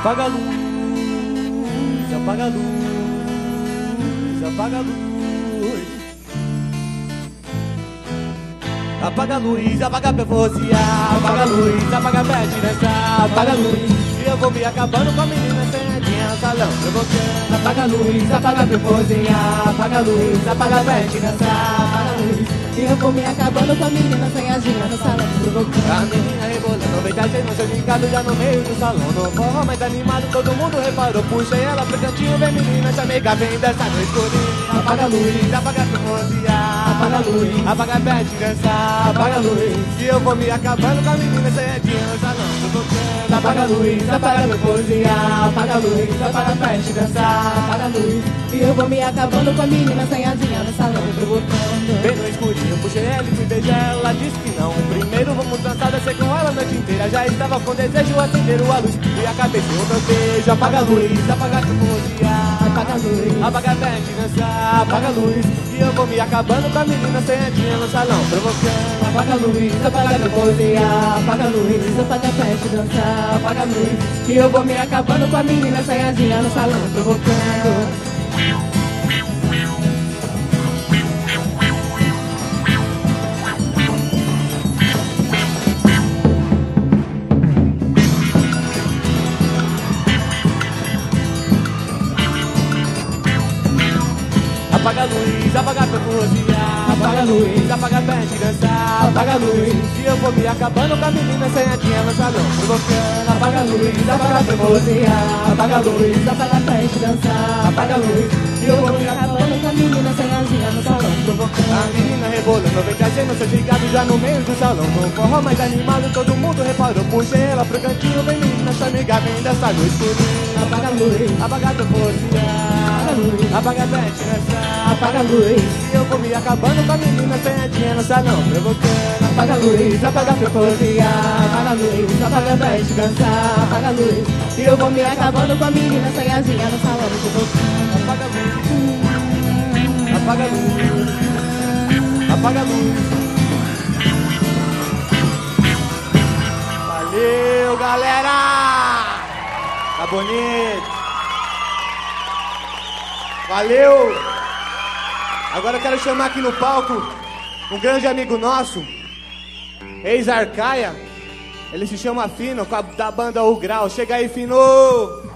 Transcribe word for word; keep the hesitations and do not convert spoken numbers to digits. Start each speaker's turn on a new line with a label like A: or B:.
A: Apaga a luz, apaga a luz, apaga a luz. Apaga a luz, apaga pra você, apaga a luz, apaga pra te dançar, apaga a luz. E eu vou me acabando com a menina senhadinha no salão, provocando. Apaga a luz, apaga pra você, apaga a luz, apaga pra te dançar, apaga a luz.
B: E eu vou me acabando com a menina senhadinha no salão, provocando.
A: A menina rebolando, vem trazendo no seu gingado já no meio do salão. No forró mais animado, todo mundo reparou. Puxei ela pro cantinho, vem menina, essa amiga vem dançar no escurinho. Apaga a luz, apaga pra moziar, apaga a luz, apaga pra te dançar, apaga a luz. E eu vou me acabando com a menina senhadinha no salão, provocando. Apaga a luz, apaga pra moziar, apaga a luz, apaga pra te dançar, apaga a luz.
B: E eu vou me acabando com a menina senhadinha no salão, provocando.
A: Bem no escurinho, puxei ela e fui beijar ela, disse que não. Primeiro vamos dançar, dancei com ela a noite inteira. Já estava com desejo, acenderam a luz e acabei sem o meu beijo. Apaga a luz, apaga a moziar,
B: Apaga a luz,
A: apaga a band, dançar, apaga a luz. E eu vou me acabando com a menina senhadinha no salão, provocando.
B: apaga a luz, apaga a poesia, apaga a luz, apaga a festa, dançar, apaga a luz. E eu vou me acabando com a menina senhadinha no salão, provocando.
A: Apaga a luz, apaga a cozinhar, apaga a luz, apaga a band, dançar, apaga a luz. E eu vou me acabando com a menina senhadinha no salão, provocando.
B: Apaga a luz, apaga a cozinhar, apaga a luz, apaga a festa, dançar, apaga a luz. E eu vou me acabando com a menina senhadinha no salão, provocando.
A: A menina rebolando, vem trazendo seu gingado já no meio do salão. No forró mais animado, todo mundo reparou. Puxei ela pro cantinho, vem menina, sua amiga vem dançar no escurinho.
B: Apaga a luz,
A: apaga a cozinhar, apaga a band, dançar,
B: apaga a luz.
A: E eu vou me acabando com a menina senhadinha no salão, provocando.
B: Apaga a luz, apaga a cozinhar, apaga a luz, apaga a festa, dançar, apaga a luz. E eu vou me acabando com a menina senhadinha no salão, provocando.
A: Apaga a luz, apaga a luz, apaga a luz. Valeu, galera! Tá bonito. Valeu! Agora eu quero chamar aqui no palco um grande amigo nosso, ex-Arcaia. Ele se chama Fino, da banda O Grau. Chega aí, Fino!